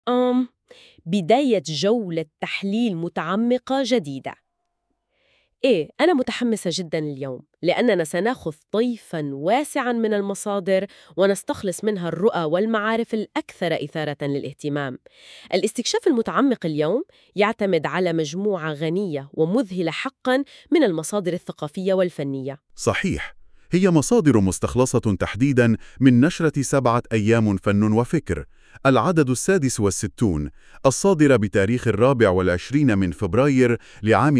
أم بداية جولة تحليل متعمقة جديدة. أنا متحمسة جدا اليوم لأننا سناخذ طيفا واسعا من المصادر ونستخلص منها الرؤى والمعارف الأكثر إثارة للاهتمام. الاستكشاف المتعمق اليوم يعتمد على مجموعة غنية ومذهلة حقا من المصادر الثقافية والفنية. صحيح، هي مصادر مستخلصة تحديداً من نشرة 7 أيام فن وفكر، العدد السادس والستون، الصادرة بتاريخ 24 من فبراير لعام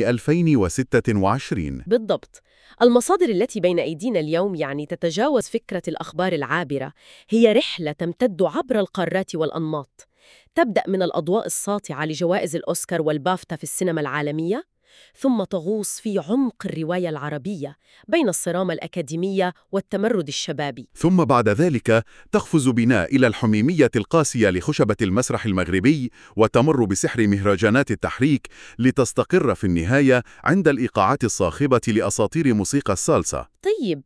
2026. بالضبط. المصادر التي بين أيدينا اليوم تتجاوز فكرة الأخبار العابرة، هي رحلة تمتد عبر القارات والأنماط. تبدأ من الأضواء الساطعة لجوائز الأوسكار والبافتا في السينما العالمية، ثم تغوص في عمق الرواية العربية بين الصرامة الأكاديمية والتمرد الشبابي. ثم بعد ذلك تقفز بنا إلى الحميمية القاسية لخشبة المسرح المغربي، وتمر بسحر مهرجانات التحريك، لتستقر في النهاية عند الإيقاعات الصاخبة لأساطير موسيقى السالسا. طيب،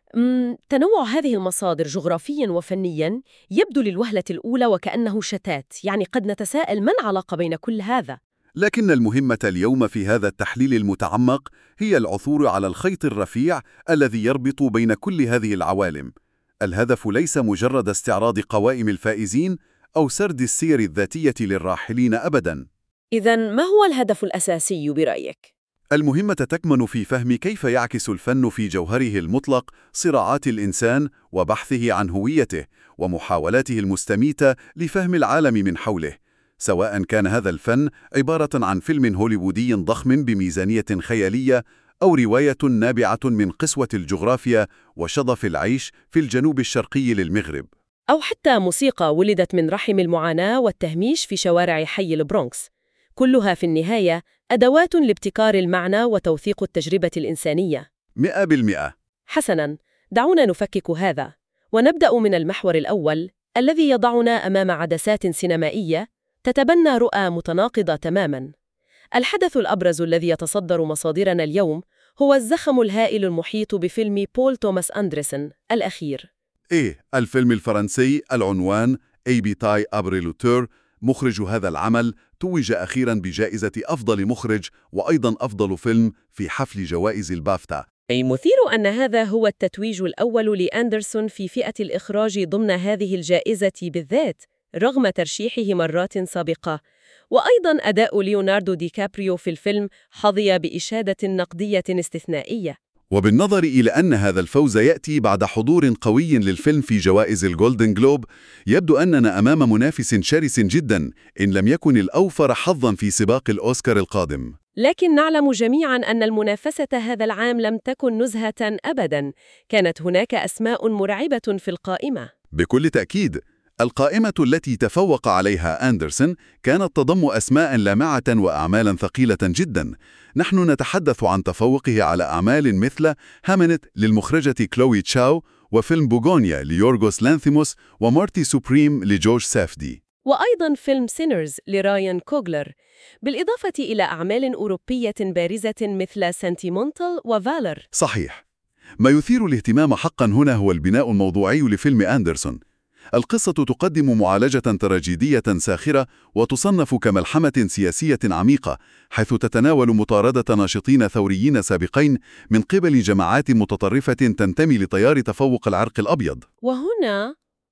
تنوع هذه المصادر جغرافياً وفنياً يبدو للوهلة الأولى وكأنه شتات، قد نتساءل ما العلاقة بين كل هذا؟ لكن المهمة اليوم في هذا التحليل المتعمق هي العثور على الخيط الرفيع الذي يربط بين كل هذه العوالم. الهدف ليس مجرد استعراض قوائم الفائزين أو سرد السير الذاتية للراحلين أبداً. إذن ما هو الهدف الأساسي برأيك؟ المهمة تكمن في فهم كيف يعكس الفن في جوهره المطلق صراعات الإنسان وبحثه عن هويته ومحاولاته المستميتة لفهم العالم من حوله، سواء كان هذا الفن عبارة عن فيلم هوليوودي ضخم بميزانية خيالية، أو رواية نابعة من قسوة الجغرافيا وشظف العيش في الجنوب الشرقي للمغرب، أو حتى موسيقى ولدت من رحم المعاناة والتهميش في شوارع حي البرونكس. كلها في النهاية أدوات لابتكار المعنى وتوثيق التجربة الإنسانية. 100%. حسناً، دعونا نفكك هذا ونبدأ من المحور الأول الذي يضعنا أمام عدسات سينمائية تتبنى رؤى متناقضة تماماً. الحدث الأبرز الذي يتصدر مصادرنا اليوم هو الزخم الهائل المحيط بفيلم بول توماس أندرسون الأخير. الفيلم الفرنسي العنوان أبيتاي أبريلوتور. مخرج هذا العمل توج أخيراً بجائزة أفضل مخرج وأيضاً أفضل فيلم في حفل جوائز البافتا. مثير أن هذا هو التتويج الأول لأندرسون في فئة الإخراج ضمن هذه الجائزة بالذات، رغم ترشيحه مرات سابقة. وأيضاً أداء ليوناردو دي كابريو في الفيلم حظي بإشادة نقدية استثنائية. وبالنظر إلى أن هذا الفوز يأتي بعد حضور قوي للفيلم في جوائز الجولدن جلوب، يبدو أننا أمام منافس شرس جدا إن لم يكن الأوفر حظا في سباق الأوسكار القادم. لكن نعلم جميعاً أن المنافسة هذا العام لم تكن نزهة أبداً. كانت هناك أسماء مرعبة في القائمة. بكل تأكيد، القائمة التي تفوق عليها أندرسون كانت تضم أسماء لامعة وأعمالا ثقيلة جدا. نحن نتحدث عن تفوقه على أعمال مثل هامنت للمخرجة كلوي تشاو، وفيلم بوغونيا ليورغوس لانثيموس، ومارتي سوبريم لجورج سافدي، وأيضاً فيلم سينرز لرايان كوغلر، بالإضافة إلى أعمال أوروبية بارزة مثل سنتيمونتال وفالر. صحيح. ما يثير الاهتمام حقا هنا هو البناء الموضوعي لفيلم أندرسون. القصة تقدم معالجة تراجيدية ساخرة وتصنف كملحمة سياسية عميقة، حيث تتناول مطاردة ناشطين ثوريين سابقين من قبل جماعات متطرفة تنتمي لتيار تفوق العرق الأبيض. وهنا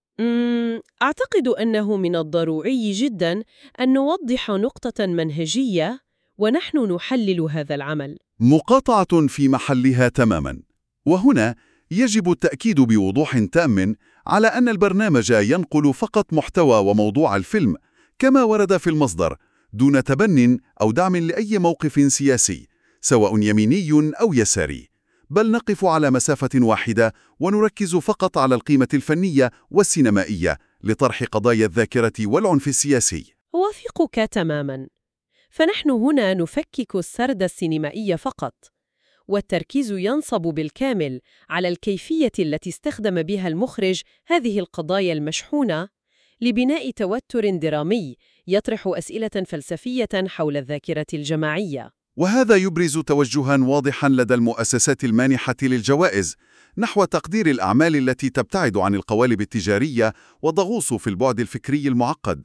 أعتقد أنه من الضروري جداً أن نوضح نقطة منهجية ونحن نحلل هذا العمل. مقاطعة في محلها تماماً. وهنا يجب التأكيد بوضوح تام على أن البرنامج ينقل فقط محتوى وموضوع الفيلم كما ورد في المصدر، دون تبن أو دعم لأي موقف سياسي، سواء يميني أو يساري، بل نقف على مسافة واحدة ونركز فقط على القيمة الفنية والسينمائية لطرح قضايا الذاكرة والعنف السياسي. أوافقك تماماً. فنحن هنا نفكك السرد السينمائي فقط، والتركيز ينصب بالكامل على الكيفية التي استخدم بها المخرج هذه القضايا المشحونة لبناء توتر درامي يطرح أسئلة فلسفية حول الذاكرة الجماعية. وهذا يبرز توجهاً واضحاً لدى المؤسسات المانحة للجوائز نحو تقدير الأعمال التي تبتعد عن القوالب التجارية وتغوص في البعد الفكري المعقد.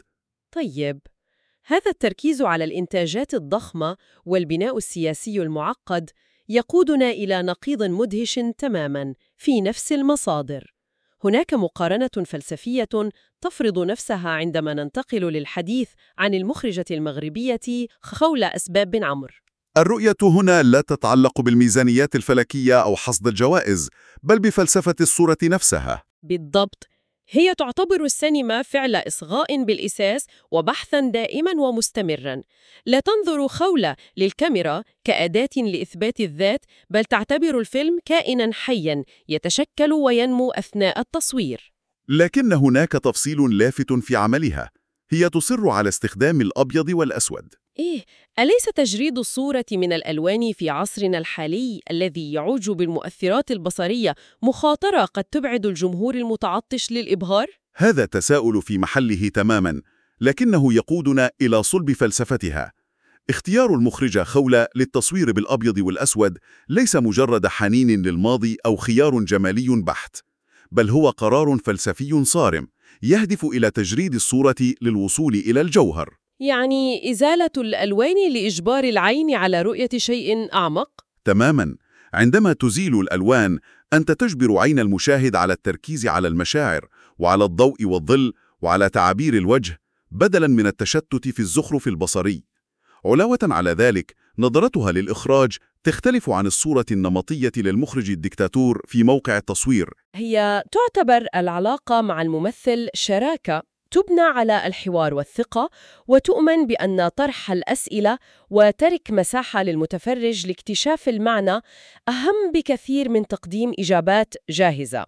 طيب، هذا التركيز على الإنتاجات الضخمة والبناء السياسي المعقد يقودنا إلى نقيض مدهش تماماً في نفس المصادر. هناك مقارنة فلسفية تفرض نفسها عندما ننتقل للحديث عن المخرجة المغربية خولة أسباب بن عمرو. الرؤية هنا لا تتعلق بالميزانيات الفلكية أو حصد الجوائز، بل بفلسفة الصورة نفسها. بالضبط، هي تعتبر السينما فعل إصغاء بالإساس وبحثاً دائماً ومستمراً. لا تنظر خولة للكاميرا كأداة لإثبات الذات، بل تعتبر الفيلم كائناً حياً يتشكل وينمو أثناء التصوير. لكن هناك تفصيل لافت في عملها، هي تصر على استخدام الأبيض والأسود. إيه، أليس تجريد الصورة من الألوان في عصرنا الحالي الذي يعوج بالمؤثرات البصرية مخاطرة قد تبعد الجمهور المتعطش للإبهار؟ هذا تساؤل في محله تماماً، لكنه يقودنا إلى صلب فلسفتها. اختيار المخرجة خولة للتصوير بالأبيض والأسود ليس مجرد حنين للماضي أو خيار جمالي بحت، بل هو قرار فلسفي صارم يهدف إلى تجريد الصورة للوصول إلى الجوهر. يعني إزالة الألوان لإجبار العين على رؤية شيء أعمق؟ تماماً، عندما تزيل الألوان أنت تجبر عين المشاهد على التركيز على المشاعر وعلى الضوء والظل وعلى تعابير الوجه بدلاً من التشتت في الزخرف البصري. علاوة على ذلك، نظرتها للإخراج تختلف عن الصورة النمطية للمخرج الدكتاتور في موقع التصوير. هي تعتبر العلاقة مع الممثل شراكة تبنى على الحوار والثقة، وتؤمن بأن طرح الأسئلة وترك مساحة للمتفرج لاكتشاف المعنى أهم بكثير من تقديم إجابات جاهزة.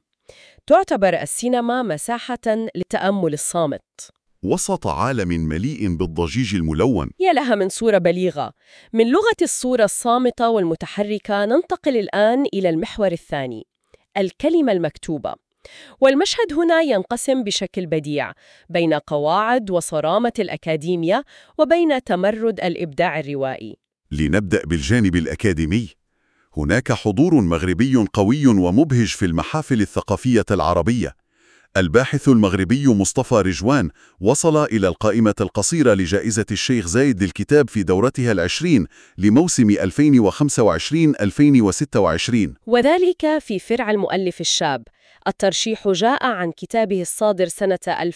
تعتبر السينما مساحة للتأمل الصامت. وسط عالم مليء بالضجيج الملون، يا لها من صورة بليغة. من لغة الصورة الصامتة والمتحركة ننتقل الآن إلى المحور الثاني، الكلمة المكتوبة. والمشهد هنا ينقسم بشكل بديع بين قواعد وصرامة الأكاديمية وبين تمرد الإبداع الروائي. لنبدأ بالجانب الأكاديمي. هناك حضور مغربي قوي ومبهج في المحافل الثقافية العربية. الباحث المغربي مصطفى رجوان وصل إلى القائمة القصيرة لجائزة الشيخ زايد للكتاب في دورتها ال20 لموسم 2025-2026، وذلك في فرع المؤلف الشاب. الترشيح جاء عن كتابه الصادر سنة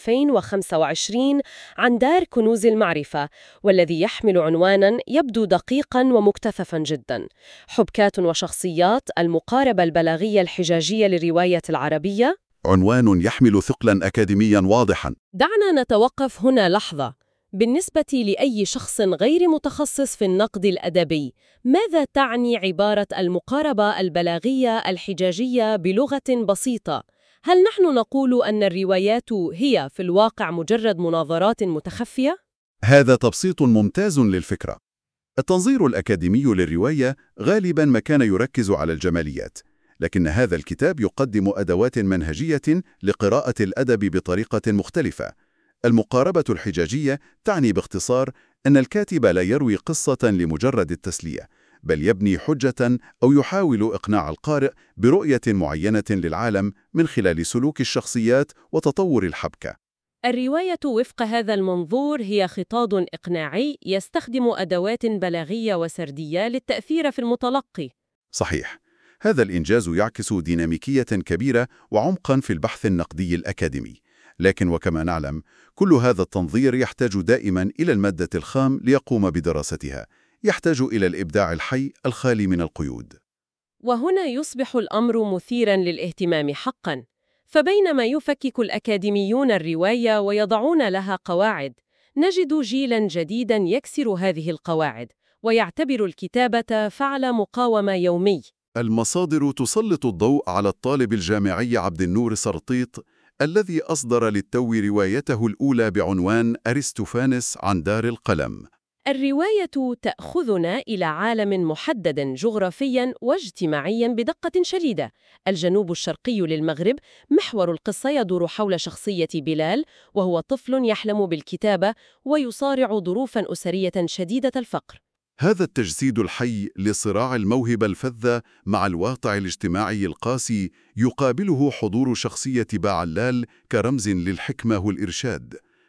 2025 عن دار كنوز المعرفة، والذي يحمل عنوانا يبدو دقيقا ومكتثفا جدا: حبكات وشخصيات، المقاربة البلاغية الحجاجية للرواية العربية. عنوان يحمل ثقلا أكاديميا واضحا. دعنا نتوقف هنا لحظة. بالنسبة لأي شخص غير متخصص في النقد الأدبي، ماذا تعني عبارة المقاربة البلاغية الحجاجية بلغة بسيطة؟ هل نحن نقول أن الروايات هي في الواقع مجرد مناظرات متخفية؟ هذا تبسيط ممتاز للفكرة. التنظير الأكاديمي للرواية غالباً ما كان يركز على الجماليات، لكن هذا الكتاب يقدم أدوات منهجية لقراءة الأدب بطريقة مختلفة. المقاربة الحجاجية تعني باختصار أن الكاتب لا يروي قصة لمجرد التسلية، بل يبني حجة أو يحاول إقناع القارئ برؤية معينة للعالم من خلال سلوك الشخصيات وتطور الحبكة. الرواية وفق هذا المنظور هي خطاب إقناعي يستخدم أدوات بلاغية وسردية للتأثير في المتلقي. صحيح، هذا الإنجاز يعكس ديناميكية كبيرة وعمقاً في البحث النقدي الأكاديمي. لكن وكما نعلم، كل هذا التنظير يحتاج دائماً إلى المادة الخام ليقوم بدراستها، يحتاج إلى الإبداع الحي الخالي من القيود. وهنا يصبح الأمر مثيراً للاهتمام حقاً. فبينما يفكك الأكاديميون الرواية ويضعون لها قواعد، نجد جيلاً جديداً يكسر هذه القواعد ويعتبر الكتابة فعل مقاومة يومي. المصادر تسلط الضوء على الطالب الجامعي عبد النور سرطيط الذي أصدر للتو روايته الأولى بعنوان أرسطوفانس عن دار القلم. الرواية تأخذنا إلى عالم محدد جغرافياً واجتماعياً بدقة شديدة. الجنوب الشرقي للمغرب. محور القصة يدور حول شخصية بلال، وهو طفل يحلم بالكتابة ويصارع ظروفاً أسرية شديدة الفقر. هذا التجسيد الحي لصراع الموهبة الفذة مع الواقع الاجتماعي القاسي يقابله حضور شخصية بعلال كرمز للحكمة والإرشاد.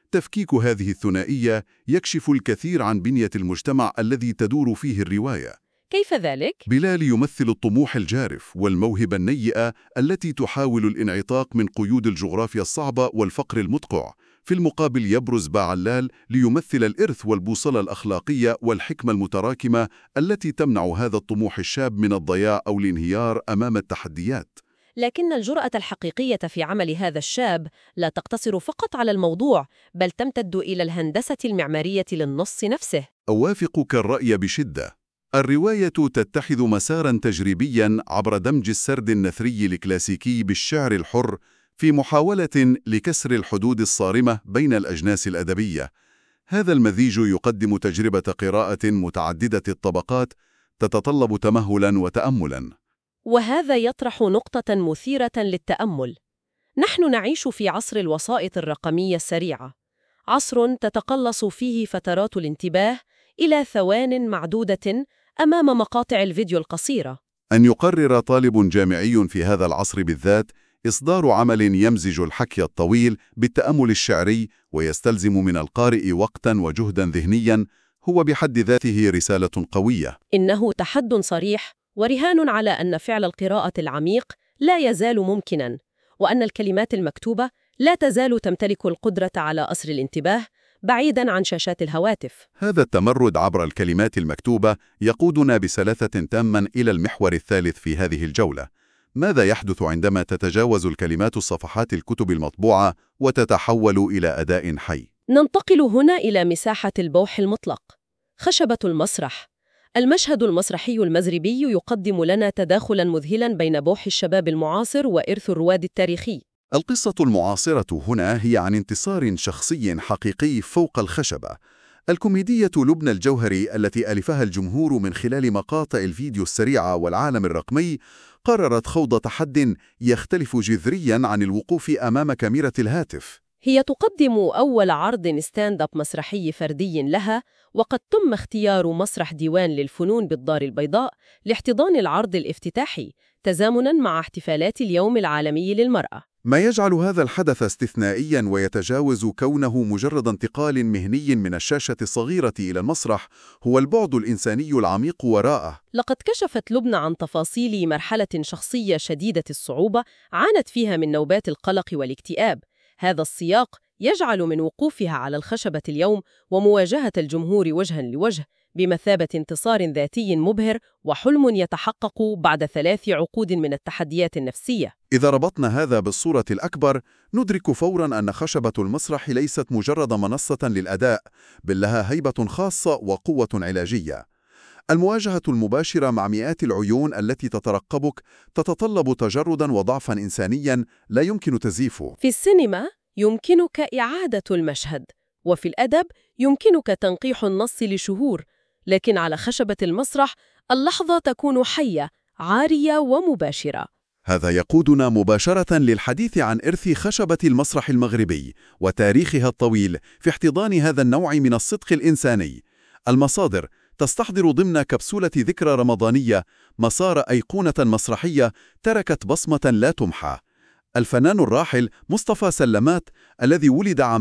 تفكيك هذه الثنائية يكشف الكثير عن بنية المجتمع الذي تدور فيه الرواية. كيف ذلك؟ بلال يمثل الطموح الجارف والموهبة النيئة التي تحاول الانعتاق من قيود الجغرافيا الصعبة والفقر المدقع. في المقابل يبرز باعلال ليمثل الإرث والبوصلة الأخلاقية والحكمة المتراكمة التي تمنع هذا الطموح الشاب من الضياع أو الانهيار أمام التحديات. لكن الجرأة الحقيقية في عمل هذا الشاب لا تقتصر فقط على الموضوع، بل تمتد إلى الهندسة المعمارية للنص نفسه. أوافقك الرأي بشدة. الرواية تتخذ مساراً تجريبياً عبر دمج السرد النثري الكلاسيكي بالشعر الحر في محاولة لكسر الحدود الصارمة بين الأجناس الأدبية. هذا المزيج يقدم تجربة قراءة متعددة الطبقات تتطلب تمهلاً وتأملاً. وهذا يطرح نقطة مثيرة للتأمل. نحن نعيش في عصر الوسائط الرقمية السريعة، عصر تتقلص فيه فترات الانتباه إلى ثوان معدودة أمام مقاطع الفيديو القصيرة. أن يقرر طالب جامعي في هذا العصر بالذات إصدار عمل يمزج الحكي الطويل بالتأمل الشعري ويستلزم من القارئ وقتاً وجهداً ذهنياً هو بحد ذاته رسالة قوية. إنه تحد صريح ورهان على أن فعل القراءة العميق لا يزال ممكناً، وأن الكلمات المكتوبة لا تزال تمتلك القدرة على أسر الانتباه بعيداً عن شاشات الهواتف. هذا التمرد عبر الكلمات المكتوبة يقودنا بسلاسة تامة إلى المحور الثالث في هذه الجولة. ماذا يحدث عندما تتجاوز الكلمات صفحات الكتب المطبوعة وتتحول إلى أداء حي؟ ننتقل هنا إلى مساحة البوح المطلق، خشبة المسرح. المشهد المسرحي المزربي يقدم لنا تداخلاً مذهلاً بين بوح الشباب المعاصر وإرث الرواد التاريخي. القصة المعاصرة هنا هي عن انتصار شخصي حقيقي فوق الخشبة. الكوميدية لبنى الجوهري التي ألفها الجمهور من خلال مقاطع الفيديو السريعة والعالم الرقمي قررت خوض تحد يختلف جذرياً عن الوقوف أمام كاميرا الهاتف. هي تقدم أول عرض ستاند أب مسرحي فردي لها، وقد تم اختيار مسرح ديوان للفنون بالدار البيضاء لاحتضان العرض الافتتاحي تزامناً مع احتفالات اليوم العالمي للمرأة. ما يجعل هذا الحدث استثنائياً ويتجاوز كونه مجرد انتقال مهني من الشاشة الصغيرة إلى المسرح هو البعد الإنساني العميق وراءه. لقد كشفت لبنى عن تفاصيل مرحلة شخصية شديدة الصعوبة عانت فيها من نوبات القلق والاكتئاب. هذا السياق يجعل من وقوفها على الخشبة اليوم ومواجهة الجمهور وجهاً لوجه بمثابة انتصار ذاتي مبهر وحلم يتحقق بعد 3 عقود من التحديات النفسية. إذا ربطنا هذا بالصورة الأكبر ندرك فوراً أن خشبة المسرح ليست مجرد منصة للأداء، بل لها هيبة خاصة وقوة علاجية. المواجهة المباشرة مع مئات العيون التي تترقبك تتطلب تجرداً وضعفاً إنسانياً لا يمكن تزييفه. في السينما يمكنك إعادة المشهد، وفي الأدب يمكنك تنقيح النص لشهور، لكن على خشبة المسرح اللحظة تكون حية، عارية ومباشرة. هذا يقودنا مباشرة للحديث عن إرث خشبة المسرح المغربي وتاريخها الطويل في احتضان هذا النوع من الصدق الإنساني. المصادر تستحضر ضمن كبسولة ذكرى رمضانية مسار أيقونة مسرحية تركت بصمة لا تمحى. الفنان الراحل مصطفى سلمات الذي ولد عام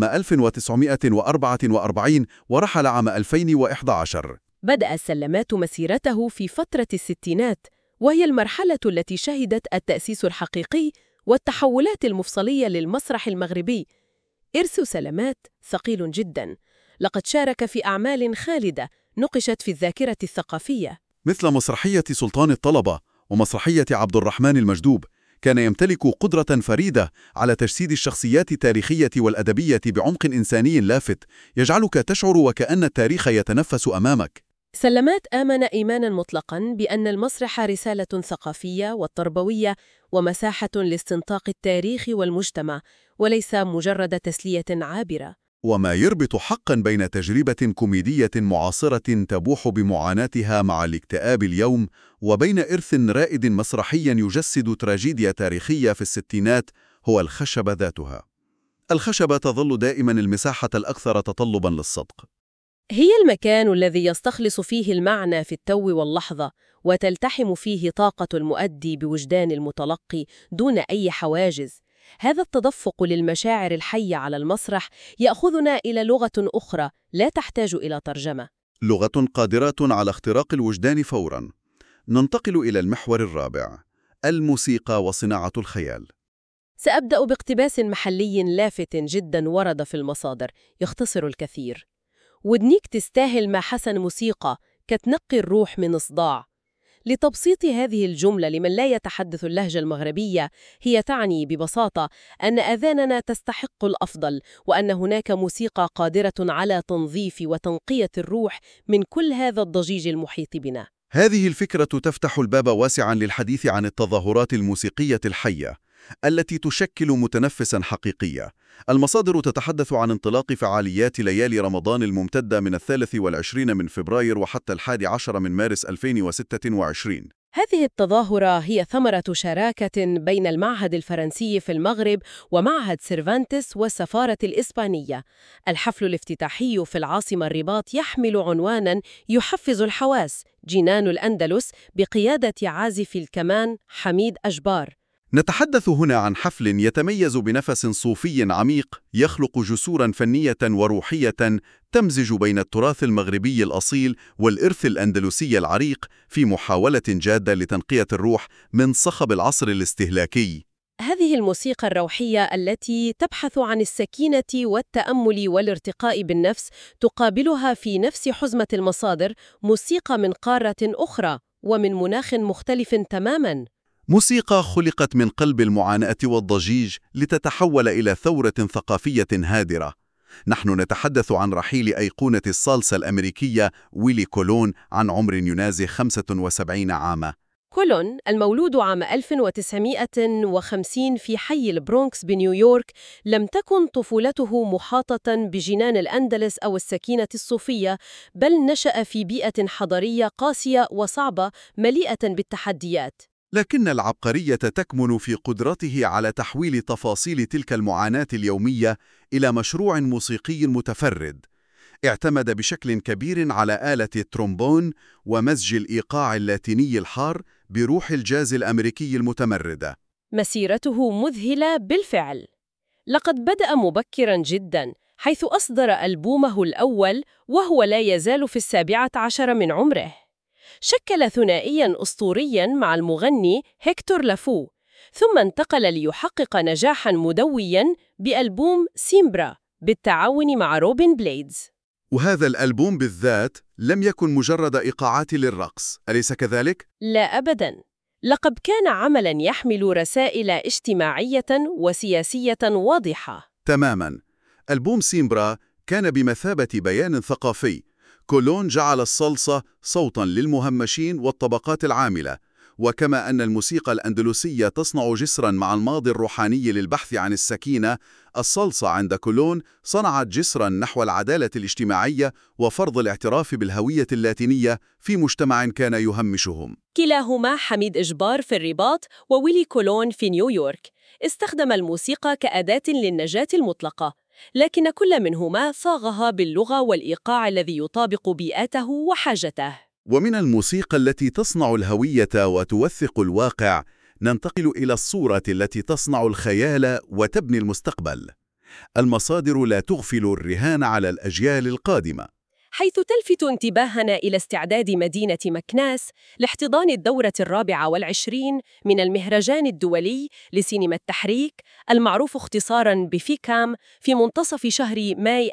1944 ورحل عام 2011. بدأ سلمات مسيرته في فترة الستينات، وهي المرحلة التي شهدت التأسيس الحقيقي والتحولات المفصلية للمسرح المغربي. إرث سلمات ثقيل جداً، لقد شارك في أعمال خالدة نقشت في الذاكرة الثقافية مثل مسرحية سلطان الطلبة ومسرحية عبد الرحمن المجدوب. كان يمتلك قدرة فريدة على تجسيد الشخصيات التاريخية والأدبية بعمق إنساني لافت يجعلك تشعر وكأن التاريخ يتنفس أمامك. سلمات آمن إيماناً مطلقاً بأن المسرح رسالة ثقافية وتربوية ومساحة لاستنطاق التاريخ والمجتمع، وليس مجرد تسلية عابرة. وما يربط حقاً بين تجربة كوميدية معاصرة تبوح بمعاناتها مع الاكتئاب اليوم وبين إرث رائد مسرحي يجسد تراجيديا تاريخية في الستينات هو الخشبة ذاتها. الخشبة تظل دائماً المساحة الأكثر تطلباً للصدق. هي المكان الذي يستخلص فيه المعنى في التو واللحظة، وتلتحم فيه طاقة المؤدي بوجدان المتلقي دون أي حواجز. هذا التدفق للمشاعر الحية على المسرح يأخذنا إلى لغة أخرى لا تحتاج إلى ترجمة. لغة قادرة على اختراق الوجدان فوراً. ننتقل إلى المحور الرابع، الموسيقى وصناعة الخيال. سأبدأ باقتباس محلي لافت جدا ورد في المصادر يختصر الكثير. ودنيك تستاهل ما حسن موسيقى كتنقي الروح من صداع. لتبسيط هذه الجملة لمن لا يتحدث اللهجة المغربية، هي تعني ببساطة أن أذاننا تستحق الأفضل، وأن هناك موسيقى قادرة على تنظيف وتنقية الروح من كل هذا الضجيج المحيط بنا. هذه الفكرة تفتح الباب واسعاً للحديث عن التظاهرات الموسيقية الحية التي تشكل متنفساً حقيقية. المصادر تتحدث عن انطلاق فعاليات ليالي رمضان الممتدة من 23 من فبراير وحتى 11 من مارس 2026. هذه التظاهرة هي ثمرة شراكة بين المعهد الفرنسي في المغرب ومعهد سيرفانتس والسفارة الإسبانية. الحفل الافتتاحي في العاصمة الرباط يحمل عنوانا يحفز الحواس، جنان الأندلس، بقيادة عازف الكمان حميد أجبار. نتحدث هنا عن حفل يتميز بنفس صوفي عميق يخلق جسوراً فنية وروحية تمزج بين التراث المغربي الأصيل والإرث الأندلسي العريق في محاولة جادة لتنقية الروح من صخب العصر الاستهلاكي. هذه الموسيقى الروحية التي تبحث عن السكينة والتأمل والارتقاء بالنفس تقابلها في نفس حزمة المصادر موسيقى من قارة أخرى ومن مناخ مختلف تماماً. موسيقى خلقت من قلب المعاناة والضجيج لتتحول إلى ثورة ثقافية هادرة. نحن نتحدث عن رحيل أيقونة الصالسا الأمريكية ويلي كولون عن عمر ينازي 75 عاما. كولون المولود عام 1950 في حي البرونكس بنيويورك لم تكن طفولته محاطة بجنان الأندلس أو السكينة الصوفية، بل نشأ في بيئة حضارية قاسية وصعبة مليئة بالتحديات. لكن العبقرية تكمن في قدرته على تحويل تفاصيل تلك المعاناة اليومية إلى مشروع موسيقي متفرد. اعتمد بشكل كبير على آلة الترومبون ومزج الإيقاع اللاتيني الحار بروح الجاز الأمريكي المتمردة. مسيرته مذهلة بالفعل. لقد بدأ مبكراً جداً، حيث أصدر ألبومه الأول وهو لا يزال في 17 من عمره. شكل ثنائياً أسطورياً مع المغني هيكتور لافو، ثم انتقل ليحقق نجاحاً مدوياً بألبوم سيمبرا بالتعاون مع روبن بليدز. وهذا الألبوم بالذات لم يكن مجرد إيقاعات للرقص، أليس كذلك؟ لا أبداً، لقد كان عملاً يحمل رسائل اجتماعية وسياسية واضحة. تماماً. ألبوم سيمبرا كان بمثابة بيان ثقافي. كولون جعل الصلصة صوتاً للمهمشين والطبقات العاملة، وكما أن الموسيقى الأندلسية تصنع جسراً مع الماضي الروحاني للبحث عن السكينة، الصلصة عند كولون صنعت جسراً نحو العدالة الاجتماعية وفرض الاعتراف بالهوية اللاتينية في مجتمع كان يهمشهم. كلاهما حميد إجبار في الرباط وويلي كولون في نيويورك استخدم الموسيقى كأداة للنجاة المطلقة، لكن كل منهما صاغها باللغة والإيقاع الذي يطابق بيئته وحاجته. ومن الموسيقى التي تصنع الهوية وتوثق الواقع ننتقل إلى الصورة التي تصنع الخيال وتبني المستقبل. المصادر لا تغفل الرهان على الأجيال القادمة، حيث تلفت انتباهنا إلى استعداد مدينة مكناس لاحتضان الدورة 24 من المهرجان الدولي لسينما التحريك المعروف اختصاراً بفيكام في منتصف شهر ماي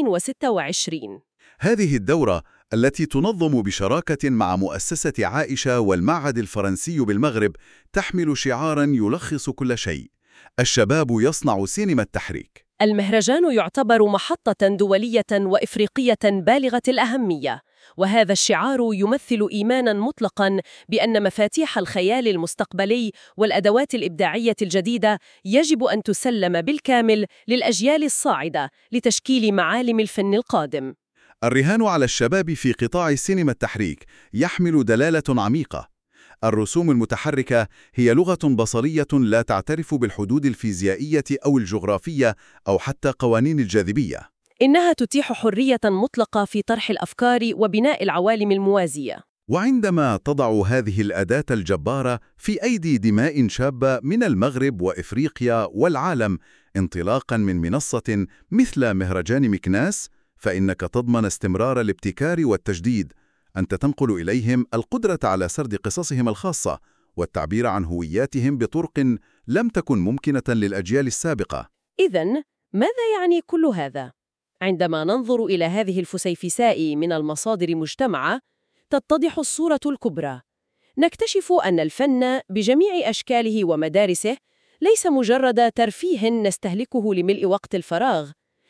2026. هذه الدورة التي تنظم بشراكة مع مؤسسة عائشة والمعهد الفرنسي بالمغرب تحمل شعاراً يلخص كل شيء: الشباب يصنع سينما التحريك. المهرجان يعتبر محطة دولية وإفريقية بالغة الأهمية، وهذا الشعار يمثل إيماناً مطلقاً بأن مفاتيح الخيال المستقبلي والأدوات الإبداعية الجديدة يجب أن تسلم بالكامل للأجيال الصاعدة لتشكيل معالم الفن القادم. الرهان على الشباب في قطاع السينما التحريك يحمل دلالة عميقة. الرسوم المتحركة هي لغة بصرية لا تعترف بالحدود الفيزيائية أو الجغرافية أو حتى قوانين الجاذبية. إنها تتيح حرية مطلقة في طرح الأفكار وبناء العوالم الموازية. وعندما تضع هذه الأداة الجبارة في أيدي دماء شابة من المغرب وإفريقيا والعالم انطلاقاً من منصة مثل مهرجان مكناس، فإنك تضمن استمرار الابتكار والتجديد. أنت تنقل إليهم القدرة على سرد قصصهم الخاصة والتعبير عن هوياتهم بطرق لم تكن ممكنة للأجيال السابقة. إذن، ماذا يعني كل هذا؟ عندما ننظر إلى هذه الفسيفساء من المصادر مجتمعة، تتضح الصورة الكبرى. نكتشف أن الفن بجميع أشكاله ومدارسه ليس مجرد ترفيه نستهلكه لملء وقت الفراغ.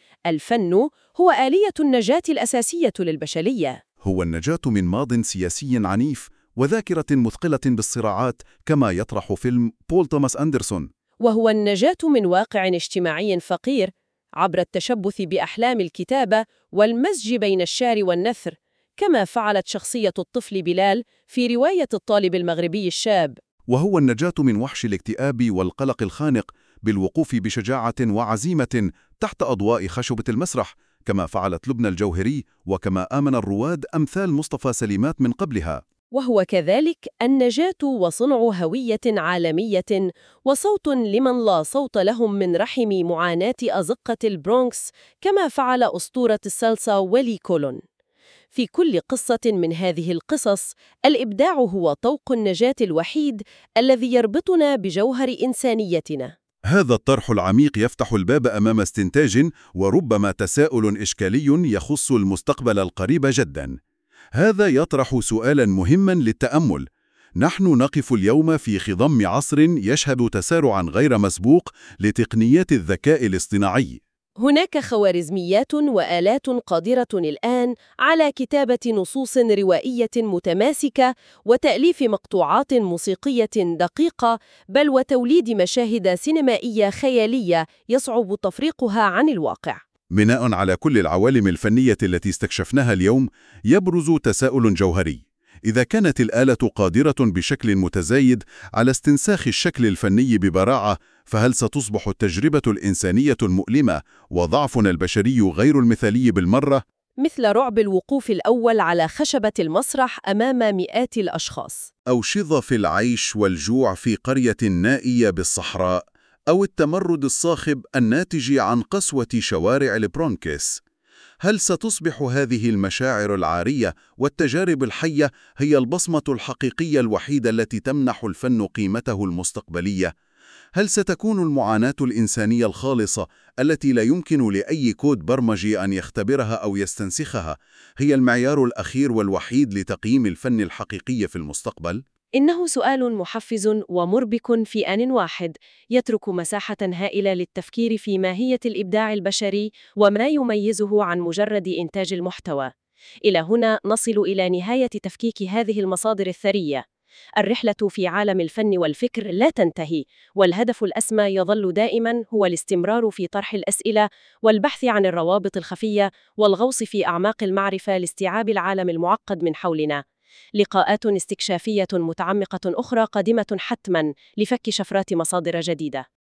الفن هو آلية النجاة الأساسية للبشرية. هو النجاة من ماضٍ سياسي عنيف وذاكرة مثقلة بالصراعات، كما يطرح فيلم بول توماس أندرسون. وهو النجاة من واقع اجتماعي فقير عبر التشبث بأحلام الكتابة والمزج بين الشعر والنثر، كما فعلت شخصية الطفل بلال في رواية الطالب المغربي الشاب. وهو النجاة من وحش الاكتئاب والقلق الخانق بالوقوف بشجاعة وعزيمة تحت أضواء خشبة المسرح، كما فعلت لبنى الجوهري وكما آمن الرواد أمثال مصطفى سليمات من قبلها. وهو كذلك النجاة وصنع هوية عالمية وصوت لمن لا صوت لهم من رحم معاناة أزقة البرونكس، كما فعل أسطورة السالسا ويلي كولون. في كل قصة من هذه القصص، الإبداع هو طوق النجاة الوحيد الذي يربطنا بجوهر إنسانيتنا. هذا الطرح العميق يفتح الباب أمام استنتاج وربما تساؤل إشكالي يخص المستقبل القريب جداً. هذا يطرح سؤالاً مهماً للتأمل. نحن نقف اليوم في خضم عصر يشهد تسارعاً غير مسبوق لتقنيات الذكاء الاصطناعي. هناك خوارزميات وآلات قادرة الآن على كتابة نصوص روائية متماسكة وتأليف مقطوعات موسيقية دقيقة، بل وتوليد مشاهد سينمائية خيالية يصعب تفريقها عن الواقع. بناء على كل العوالم الفنية التي استكشفناها اليوم، يبرز تساؤل جوهري: إذا كانت الآلة قادرة بشكل متزايد على استنساخ الشكل الفني ببراعة، فهل ستصبح التجربة الإنسانية المؤلمة وضعفنا البشري غير المثالي بالمرة؟ مثل رعب الوقوف الأول على خشبة المسرح أمام مئات الأشخاص، أو شظف العيش والجوع في قرية نائية بالصحراء، أو التمرد الصاخب الناتج عن قسوة شوارع البرونكس. هل ستصبح هذه المشاعر العارية والتجارب الحية هي البصمة الحقيقية الوحيدة التي تمنح الفن قيمته المستقبلية؟ هل ستكون المعاناة الإنسانية الخالصة التي لا يمكن لأي كود برمجي أن يختبرها أو يستنسخها هي المعيار الأخير والوحيد لتقييم الفن الحقيقي في المستقبل؟ إنه سؤال محفز ومربك في آن واحد، يترك مساحة هائلة للتفكير في ماهية الإبداع البشري وما يميزه عن مجرد إنتاج المحتوى. إلى هنا نصل إلى نهاية تفكيك هذه المصادر الثرية. الرحلة في عالم الفن والفكر لا تنتهي، والهدف الأسمى يظل دائماً هو الاستمرار في طرح الأسئلة والبحث عن الروابط الخفية والغوص في أعماق المعرفة لاستيعاب العالم المعقد من حولنا. لقاءات استكشافية متعمقة أخرى قادمة حتماً لفك شفرات مصادر جديدة.